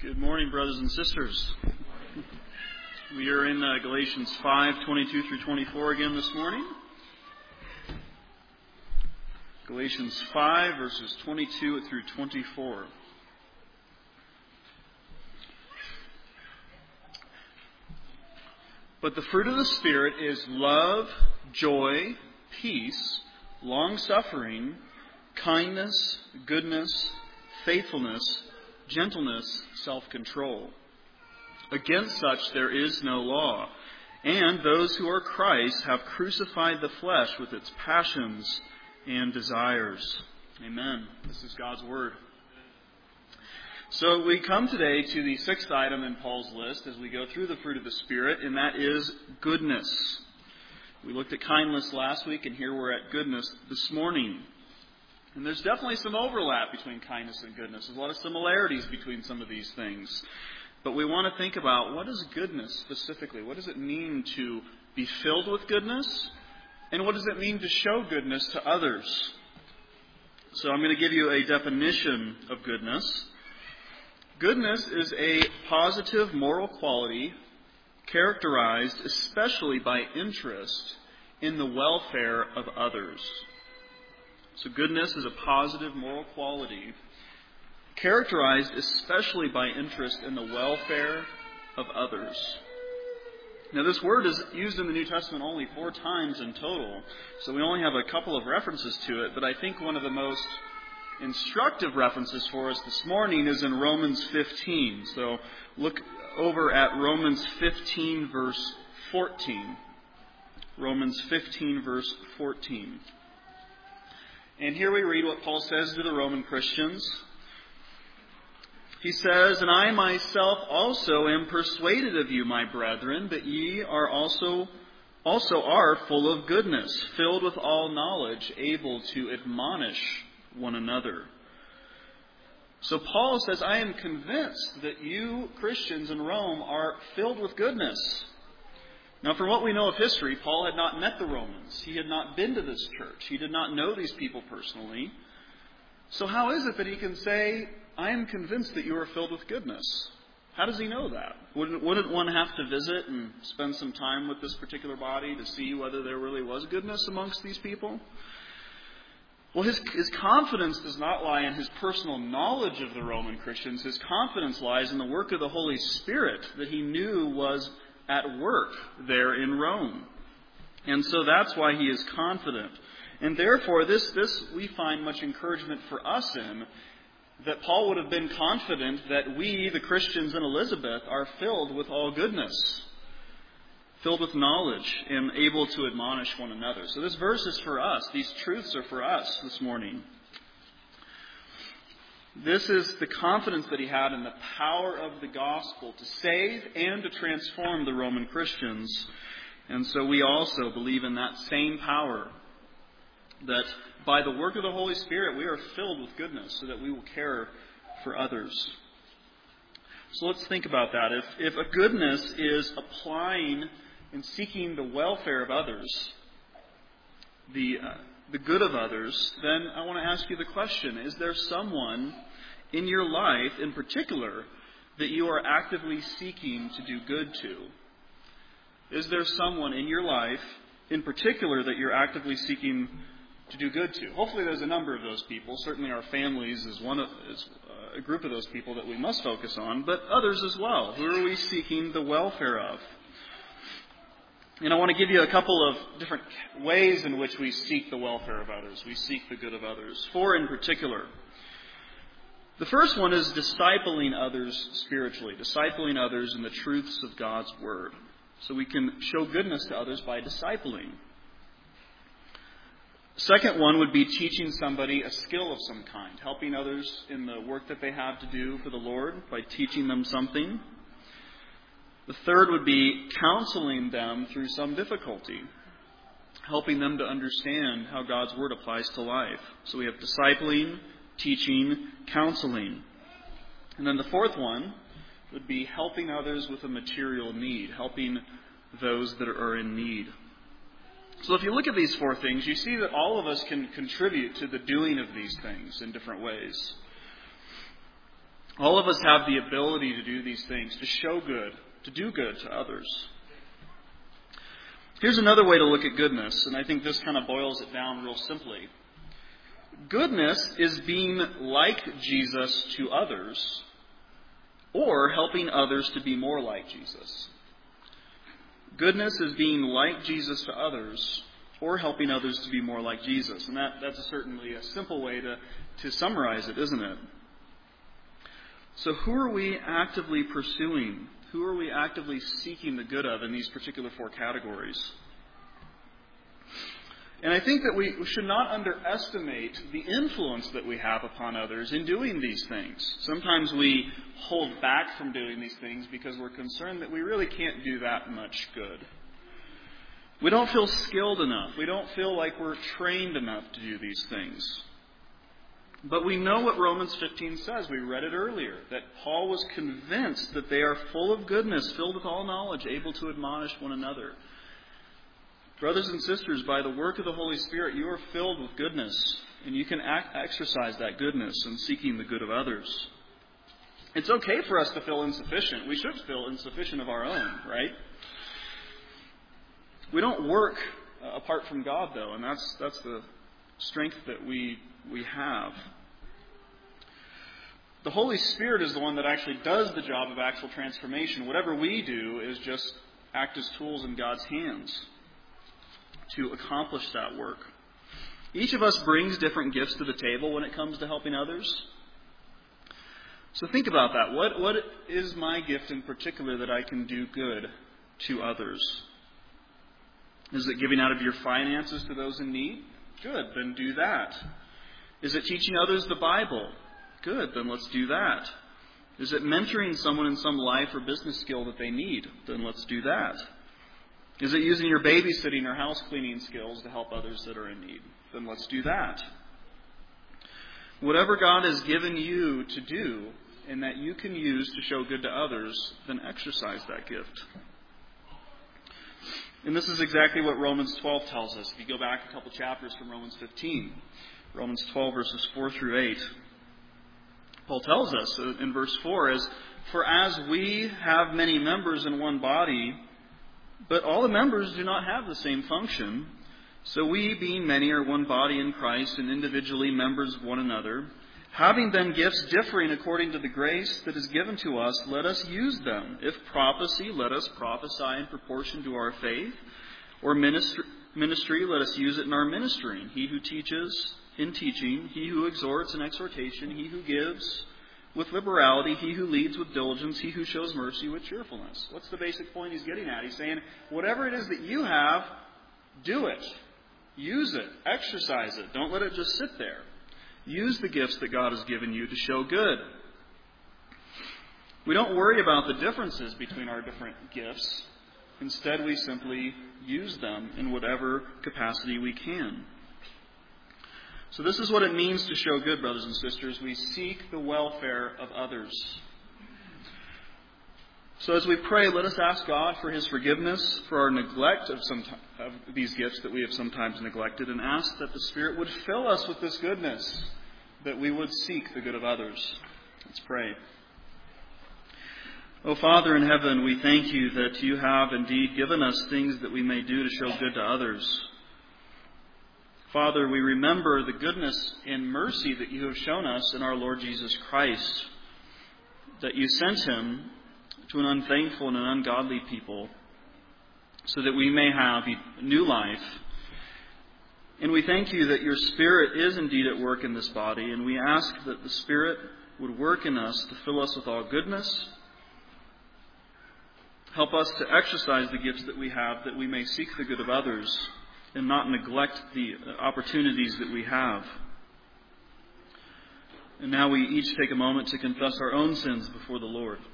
Good morning, brothers and sisters. We are in Galatians 5:22 through 24 again this morning. Galatians 5, verses 22 through 24. But the fruit of the Spirit is love, joy, peace, long-suffering, kindness, goodness, faithfulness, gentleness, self-control. Against such there is no law. And those who are Christ have crucified the flesh with its passions and desires. Amen. This is God's Word. So we come today to the sixth item in Paul's list as we go through the fruit of the Spirit, and that is goodness. We looked at kindness last week, and here we're at goodness this morning. And there's definitely some overlap between kindness and goodness. There's a lot of similarities between some of these things. But we want to think about, what is goodness specifically? What does it mean to be filled with goodness? And what does it mean to show goodness to others? So I'm going to give you a definition of goodness. Goodness is a positive moral quality characterized especially by interest in the welfare of others. So goodness is a positive moral quality characterized especially by interest in the welfare of others. Now this word is used in the New Testament only 4 times in total, so we only have a couple of references to it, but I think one of the most instructive references for us this morning is in Romans 15. So look over at Romans 15 verse 14. Romans 15 verse 14. And here we read what Paul says to the Roman Christians. He says, "And I myself also am persuaded of you, my brethren, that ye are also are full of goodness, filled with all knowledge, able to admonish one another." So Paul says, I am convinced that you Christians in Rome are filled with goodness. Now, from what we know of history, Paul had not met the Romans. He had not been to this church. He did not know these people personally. So how is it that he can say, I am convinced that you are filled with goodness? How does he know that? Wouldn't one have to visit and spend some time with this particular body to see whether there really was goodness amongst these people? Well, his confidence does not lie in his personal knowledge of the Roman Christians. His confidence lies in the work of the Holy Spirit that he knew was at work there in Rome. And so that's why he is confident. And therefore, this we find much encouragement for us in, that Paul would have been confident that we, the Christians in Elizabeth, are filled with all goodness, filled with knowledge, and able to admonish one another. So this verse is for us. These truths are for us this morning. This is the confidence that he had in the power of the gospel to save and to transform the Roman Christians. And so we also believe in that same power, that by the work of the Holy Spirit we are filled with goodness so that we will care for others. So let's think about that. If a goodness is applying and seeking the welfare of others, the good of others, then I want to ask you the question, is there someone in your life in particular that you are actively seeking to do good to? Is there someone in your life in particular that you're actively seeking to do good to? Hopefully there's a number of those people. Certainly our families is a group of those people that we must focus on, but others as well. Who are we seeking the welfare of? And I want to give you a couple of different ways in which we seek the welfare of others. We seek the good of others. 4 in particular. The first one is discipling others spiritually, discipling others in the truths of God's Word. So we can show goodness to others by discipling. Second one would be teaching somebody a skill of some kind, helping others in the work that they have to do for the Lord by teaching them something. The third would be counseling them through some difficulty, helping them to understand how God's Word applies to life. So we have discipling, teaching, counseling. And then the fourth one would be helping others with a material need, helping those that are in need. So if you look at these 4 things, you see that all of us can contribute to the doing of these things in different ways. All of us have the ability to do these things, to show good, to do good to others. Here's another way to look at goodness, and I think this kind of boils it down real simply. Goodness is being like Jesus to others, or helping others to be more like Jesus. Goodness is being like Jesus to others, or helping others to be more like Jesus. And that's certainly a simple way to summarize it, isn't it? So who are we actively pursuing? Who are we actively seeking the good of in these particular four categories? And I think that we should not underestimate the influence that we have upon others in doing these things. Sometimes we hold back from doing these things because we're concerned that we really can't do that much good. We don't feel skilled enough. We don't feel like we're trained enough to do these things. But we know what Romans 15 says. We read it earlier, that Paul was convinced that they are full of goodness, filled with all knowledge, able to admonish one another. Brothers and sisters, by the work of the Holy Spirit, you are filled with goodness, and you can exercise that goodness in seeking the good of others. It's okay for us to feel insufficient. We should feel insufficient of our own, right? We don't work apart from God, though, and that's the strength that we have. The Holy Spirit is the one that actually does the job of actual transformation. Whatever we do is just act as tools in God's hands to accomplish that work. Each of us brings different gifts to the table when it comes to helping others. So think about that. What is my gift in particular that I can do good to others? Is it giving out of your finances to those in need? Good, then do that. Is it teaching others the Bible? Good, then let's do that. Is it mentoring someone in some life or business skill that they need? Then let's do that. Is it using your babysitting or house cleaning skills to help others that are in need? Then let's do that. Whatever God has given you to do and that you can use to show good to others, then exercise that gift. And this is exactly what Romans 12 tells us. If you go back a couple chapters from Romans 15, Romans 12 verses 4 through 8, Paul tells us in verse 4, For as we have many members in one body, but all the members do not have the same function, so we, being many, are one body in Christ and individually members of one another. Having then gifts differing according to the grace that is given to us, let us use them. If prophecy, let us prophesy in proportion to our faith. Or ministry, let us use it in our ministering. He who teaches, in teaching. He who exhorts, in exhortation. He who gives, with liberality. He who leads, with diligence. He who shows mercy, with cheerfulness. What's the basic point he's getting at? He's saying, whatever it is that you have, do it. Use it. Exercise it. Don't let it just sit there. Use the gifts that God has given you to show good. We don't worry about the differences between our different gifts. Instead, we simply use them in whatever capacity we can. So this is what it means to show good, brothers and sisters. We seek the welfare of others. So as we pray, let us ask God for His forgiveness for our neglect of these gifts that we have sometimes neglected, and ask that the Spirit would fill us with this goodness, that we would seek the good of others. Let's pray. O Father in heaven, we thank you that you have indeed given us things that we may do to show good to others. Father, we remember the goodness and mercy that you have shown us in our Lord Jesus Christ, that you sent Him to an unthankful and an ungodly people so that we may have new life. And we thank you that your Spirit is indeed at work in this body, and we ask that the Spirit would work in us to fill us with all goodness. Help us to exercise the gifts that we have, that we may seek the good of others and not neglect the opportunities that we have. And now we each take a moment to confess our own sins before the Lord.